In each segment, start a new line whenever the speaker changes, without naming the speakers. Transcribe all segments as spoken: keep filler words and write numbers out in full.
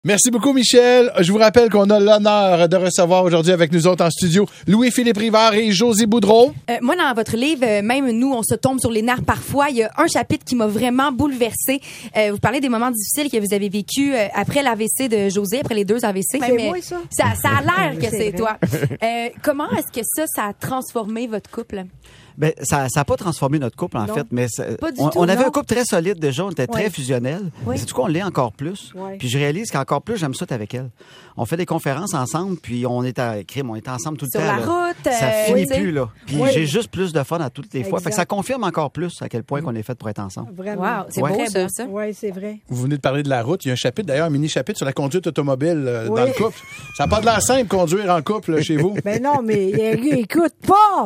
Merci beaucoup, Michel. Je vous rappelle qu'on a l'honneur de recevoir aujourd'hui avec nous autres en studio Louis-Philippe Rivard et Josée Boudreau.
Euh, moi, dans votre livre, euh, même nous, on se tombe sur les nerfs parfois. Il y a un chapitre qui m'a vraiment bouleversée. Euh, vous parlez des moments difficiles que vous avez vécus euh, après l'A V C de Josée, après les deux A V C.
C'est
mais
moi, ça?
Ça, ça a l'air que
c'est
c'est
vrai.
toi. Euh, comment est-ce que ça, ça a transformé votre couple?
Ben, ça n'a pas transformé notre couple, en
Non.
fait, mais ça-
Pas du
on,
tout,
on avait
non.
un couple très solide déjà, on était très
Ouais.
fusionnel.
Oui.
Mais c'est du coup, on l'est encore plus.
Ouais.
Puis je réalise qu'encore plus, j'aime ça être avec elle. On fait des conférences ensemble, puis on est à crime, on est ensemble tout le
Sur
temps.
la
là.
route,
Ça
euh,
finit
oui, tu sais.
plus, là. Puis
Oui.
j'ai juste plus de fun à toutes les fois. Fait que ça
Exact.
confirme encore plus à quel point qu'on est fait pour être ensemble.
Vraiment.
Wow, c'est
Ouais.
beau,
Très
ça.
beau,
ça.
Oui, c'est vrai.
Vous venez de parler de la route. Il y a un chapitre, d'ailleurs, un mini-chapitre sur la conduite automobile euh,
Oui.
dans le couple. Ça n'a pas de l'air simple, conduire en couple là, chez vous.
Ben non, mais é- écoute pas!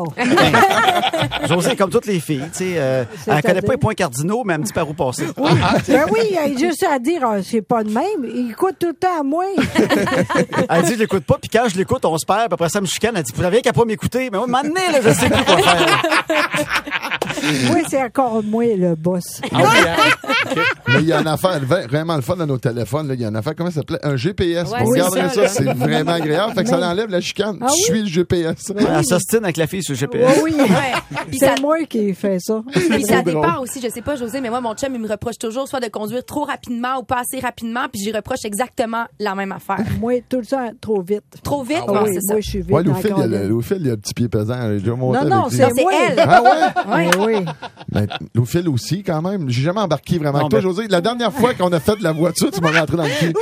Josée, comme toutes les filles, tu sais, euh, elle
C'est-à-dire?
connaît pas les points cardinaux, mais un petit par où passer.
Oui, ben oui, il y a juste à dire, ah, c'est pas de même. Il écoute tout le temps à moi.
Elle dit, je l'écoute pas, puis quand je l'écoute, on se perd, puis après ça, elle me chicane, elle dit, vous n'avez qu'à pas m'écouter, mais moi, maintenant, là, je sais plus quoi faire.
Moi, c'est encore moi, le boss.
Ah oui, hein?
Mais il y a une affaire vraiment le fun dans nos téléphones. là. Il y a une affaire, comment ça s'appelait? Un G P S.
Ouais,
Vous
c'est
regarderez
ça,
ça,
là.
c'est vraiment agréable. Fait que ça enlève la chicane.
Ah
tu
oui?
suis le G P S.
Elle s'ostine avec la fille sur le G P
Oui,
S.
oui.
Ouais. Puis ça,
C'est moi qui fais ça.
puis ça
drôle.
dépend aussi, je sais pas, Josée, mais moi, mon chum, il me reproche toujours soit de conduire trop rapidement ou pas assez rapidement, puis j'y reproche exactement la même affaire.
Moi, tout le temps, trop vite.
Trop vite,
Ah
bon,
oui,
c'est ça.
moi, je suis vite.
Ouais, Louis-Phil, il,
encore
a le-
là.
Louis-Phil, il a un petit pied pesant. J'ai déjà monté
Non, non,
avec lui.
Non,
c'est
c'est
moi.
elle.
Ah ouais?
Ben oui.
Ben, Louis-Phil aussi, quand même. J'ai jamais embarqué vraiment
Non,
avec toi,
mais-
Josée. La dernière fois qu'on a fait de la voiture, tu m'as rentré dans le cul.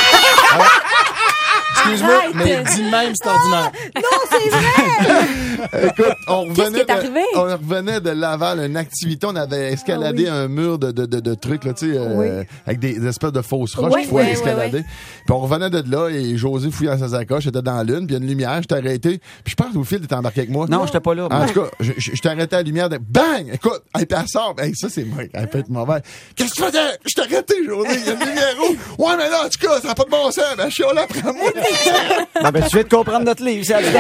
Excuse-moi,
Arrête.
mais dis de même, c'est ordinaire.
Non, c'est vrai!
Écoute, on
Qu'est-ce qui
revenait,
est arrivé?
de, on revenait de Laval, une activité, on avait escaladé
Ah oui.
un mur de, de, de, de trucs, là, tu sais, euh,
Oui.
avec des, des espèces de fausses roches
Oui,
qu'il faut
oui,
escalader.
oui,
Puis on revenait de là et José fouillait dans sa sacoche, j'étais dans la lune, puis il y a une lumière, j'étais arrêté. Puis je pense que Phil était embarqué avec moi.
Non, j'étais pas là.
En tout cas, je, je, je t'ai arrêté à la lumière de bang! Écoute, elle puis elle sort. Hey, ça, c'est moi. Elle peut être mauvais. Qu'est-ce que tu faisais? Je t'ai arrêté, José. Il y a une lumière rouge. Ouais, mais là, en tout cas, ça n'a pas de bon sens. Ben, je suis là après moi.
Ah ben, tu viens de comprendre notre livre, c'est la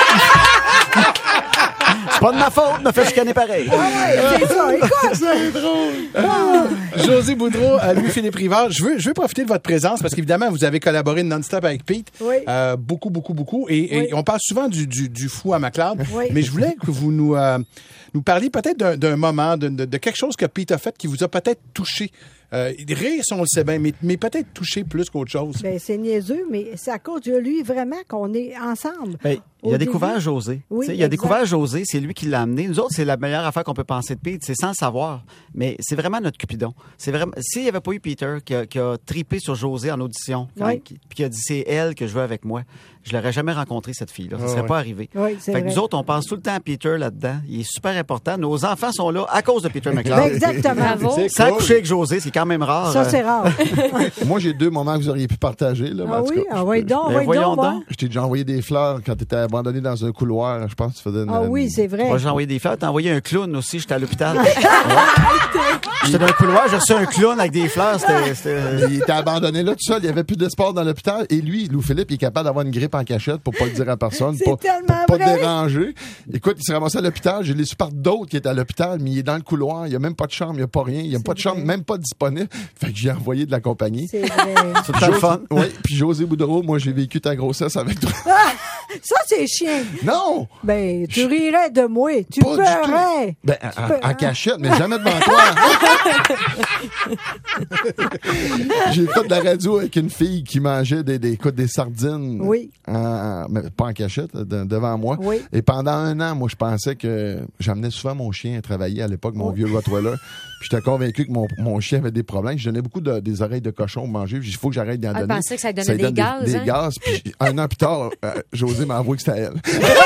C'est pas de ma faute, me fait chicaner pareil.
C'est ça, écoute!
C'est drôle.
Josée Boudreau, euh, Louis-Philippe Rivard, je veux, je veux profiter de votre présence parce qu'évidemment, vous avez collaboré non-stop avec Pete.
Oui.
Euh, beaucoup, beaucoup, beaucoup. Et, et
Oui.
on parle souvent du, du, du fou à McLeod.
Oui.
Mais je voulais que vous nous, euh, nous parliez peut-être d'un, d'un moment, de, de, de quelque chose que Pete a fait qui vous a peut-être touché. Euh, rire, si on le sait bien, mais, mais peut-être touché plus qu'autre chose.
Ben, c'est niaiseux, mais c'est à cause de lui, vraiment, qu'on est ensemble.
Ben, il
Au
a découvert
début.
José.
Oui,
Tu sais, il a
exact.
découvert José, c'est lui qui l'a amené. Nous autres, c'est la meilleure affaire qu'on peut penser de Pete, c'est sans le savoir. Mais c'est vraiment notre Cupidon. C'est vraiment, s'il n'y avait pas eu Peter qui a, qui a tripé sur José en audition, quand-
Oui.
qui, puis qui a dit c'est elle que je veux avec moi, je l'aurais jamais rencontré, cette fille-là. Ça
Ah,
serait
ouais.
pas arrivé.
Oui, c'est
Fait que
vrai.
nous autres, on pense tout le temps à Peter là-dedans. Il est super important. Nos enfants sont là à cause de Peter McLeod.
Ben, exactement.
Bravo.
C'est
Sans
cool.
coucher avec José, c'est quand même rare.
Ça,
euh,
c'est rare.
Moi, j'ai deux moments que vous auriez pu partager, là. mais
Ah
en tout
oui?
cas,
Ah oui, donc,
Ben,
oui,
voyons
donc, va.
donc.
Je t'ai déjà envoyé des fleurs quand t'étais abandonné dans un couloir. Je pense que tu faisais une.
Ah oui, c'est vrai.
Moi, j'ai envoyé des fleurs. T'as envoyé un clown aussi. J'étais à l'hôpital. Ouais. J'étais dans un couloir. J'ai reçu un clown avec des fleurs. C'était, c'était-
Il était abandonné là tout seul. Il n'y avait plus d'espoir dans l'hôpital. Et lui, Louis-Philippe, il est capable d'avoir une grippe en cachette pour pas le dire à personne.
C'est
pas,
tellement
pour pas
vrai.
déranger. Écoute, il s'est ramassé à l'hôpital. J'ai les super d'autres qui étaient à l'hôpital, mais il est dans le couloir. Il n'y a même pas de chambre. Il n'y a pas rien. Il n'y a pas de chambre,
vrai.
même pas disponible. Fait que j'ai envoyé de la compagnie.
C'est vrai.
c'est tout le temps le fun.
Oui, puis José Boudreau, moi, j'ai vécu ta grossesse avec toi.
Ça, c'est chien.
Non!
Ben, tu rirais de moi. Tu
Pas du
pleurais.
Ben, en,
peux-
en cachette, mais jamais devant toi. J'ai fait de la radio avec une fille qui mangeait des, des, écoute, des sardines.
Oui.
En- mais pas en cachette, de- devant moi.
Oui.
Et pendant un an, moi, je pensais que j'amenais souvent mon chien à travailler à l'époque, mon
Oui.
vieux Rottweiler. Puis j'étais convaincu que mon, mon chien avait des problèmes. Je donnais beaucoup de, des oreilles de cochon pour manger. Il faut que j'arrête d'en
Elle
donner.
pensait que ça lui
lui
donnait des
donne
gaz,
Des,
hein?
gaz. Puis un an plus tard, euh, José m'a avoué que c'était elle.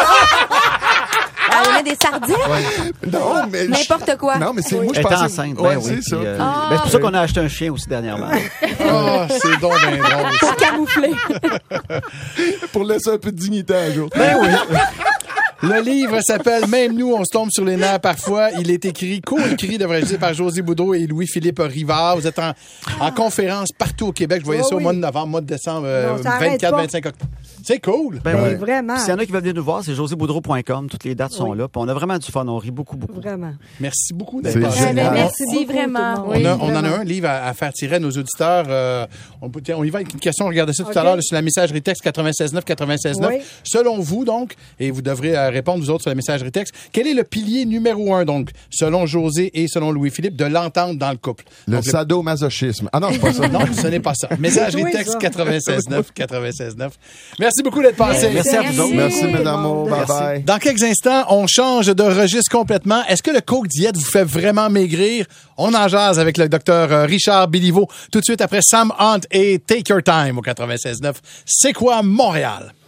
Elle met des sardines?
Non, mais.
N'importe quoi.
Non, mais c'est moi, je
Elle est
pensais.
enceinte.
Ouais,
ben oui,
c'est ça.
puis, euh,
Ah.
ben, c'est pour ça qu'on a acheté un chien aussi dernièrement.
Oh, c'est donc bien drôle. ça.
Camouflé.
Pour laisser un peu de dignité à jour.
Ben oui.
Le livre s'appelle Même nous, on se tombe sur les nerfs parfois. Il est écrit, co-écrit, devrais-je dire, par Josée Boudreau et Louis-Philippe Rivard. Vous êtes en, en conférence partout au Québec. Je voyais
Oh
ça au
oui.
mois de novembre, mois de décembre, euh,
Non, ça arrête
vingt-quatre
pas.
vingt-cinq octobre. C'est cool.
Ben,
Ben,
ouais.
vraiment.
Puis s'il y en a qui veulent venir nous voir, c'est josé boudreau point com. Toutes les dates sont
Oui.
là. Puis on a vraiment du fun. On rit beaucoup, beaucoup.
Vraiment.
Merci beaucoup
C'est
d'être passé.
Eh ben,
génial.
merci
beaucoup,
vraiment.
tout le monde.
Oui.
On, a- on en a
vraiment.
un livre à, à faire tirer à nos auditeurs. Euh, on, peut, tiens, on y va avec une question. Regardez ça tout
OK.
à l'heure là, sur la messagerie texte quatre-vingt-seize neuf quatre-vingt-seize neuf.
Oui.
Selon vous, donc, et vous devrez euh, répondre, vous autres, sur la messagerie texte, quel est le pilier numéro un, donc, selon José et selon Louis-Philippe, de l'entente dans le couple?
Le
Donc,
sadomasochisme. Ah non, c'est pas ça.
Non, ce n'est pas ça. Messagerie
Oui,
texte
ça.
quatre-vingt-seize neuf quatre-vingt-seize neuf. Merci beaucoup d'être passé.
Merci à vous autres.
Merci,
Merci.
mesdames. Bye bye.
Dans quelques instants, on change de registre complètement. Est-ce que le Coke Diète vous fait vraiment maigrir? On en jase avec le docteur Richard Béliveau tout de suite après Sam Hunt et Take Your Time au quatre-vingt-seize neuf. C'est quoi Montréal?